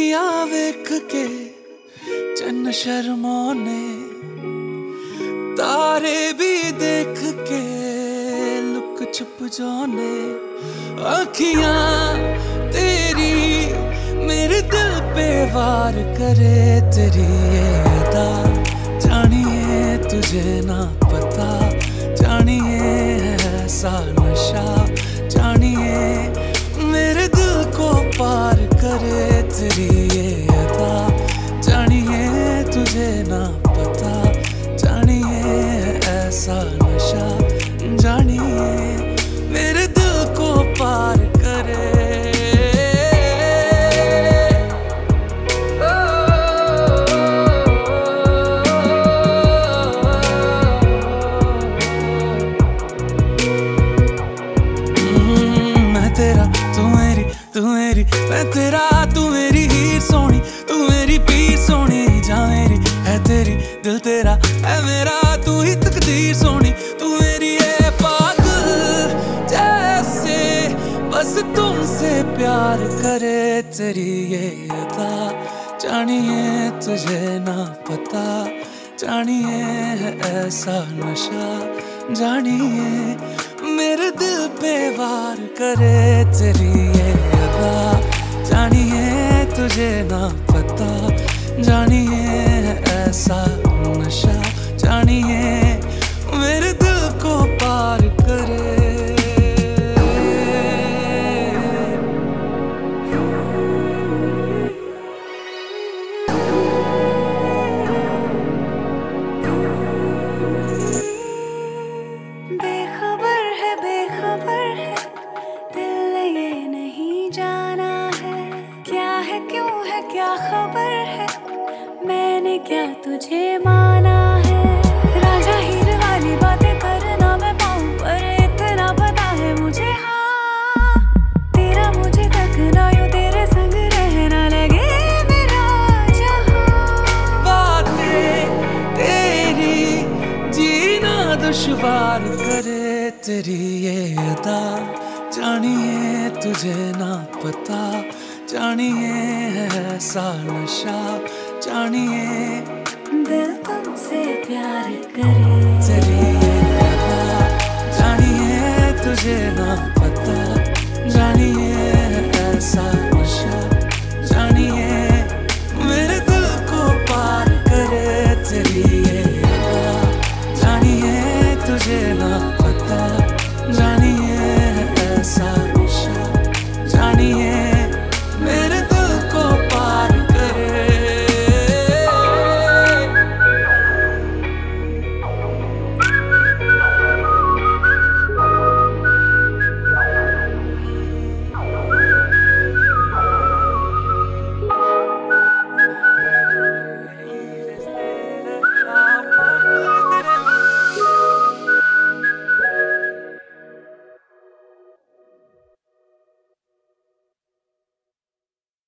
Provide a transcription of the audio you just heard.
अखियां वेख के चन्न शर्माने, तारे भी देख के लुक छुप जाने। अखियां तेरी मेरे दिल पे वार करे, तेरी ये अदा जानिए तुझे ना पता, जानिए ऐसा नशा, जानिए मेरे दिल को पार करे, तेरी ये अदा जानिए तुझे ना पता, जानिए ऐसा नशा, जानिए मेरे दिल को पार करे। तू मेरी मैं तेरा, तू मेरी हीर सोनी, तू मेरी पीर सोनी, जा मेरी है तेरी दिल तेरा है मेरा, तू ही तकदीर सोनी, तू मेरी है पागल जैसे बस तुमसे प्यार करे, तेरी ये अदा जानिए तुझे ना पता, जानिए है ऐसा नशा, जानिए मेरे दिल पे वार करे, तेरी ये अदा जानिए तुझे ना पता, जानिए ऐसा नशा, जानिए मेरे दिल को पार करे। क्या खबर है, मैंने क्या तुझे माना है, राजा हीर वाली बातें करना मैं पाऊं, पर इतना पता है मुझे, हाँ तेरा मुझे तकना, यूं तेरे संग रहना लगे मेरा जहां। बातें तेरी जीना दुश्वार करे, तेरी ये अदा जानिए तुझे ना पता, जानिए ऐसा नशा, जानिए दिल तुमसे प्यार करे, तेरी ये अदा जानिए तुझे ना पता, जानिए ऐसा नशा।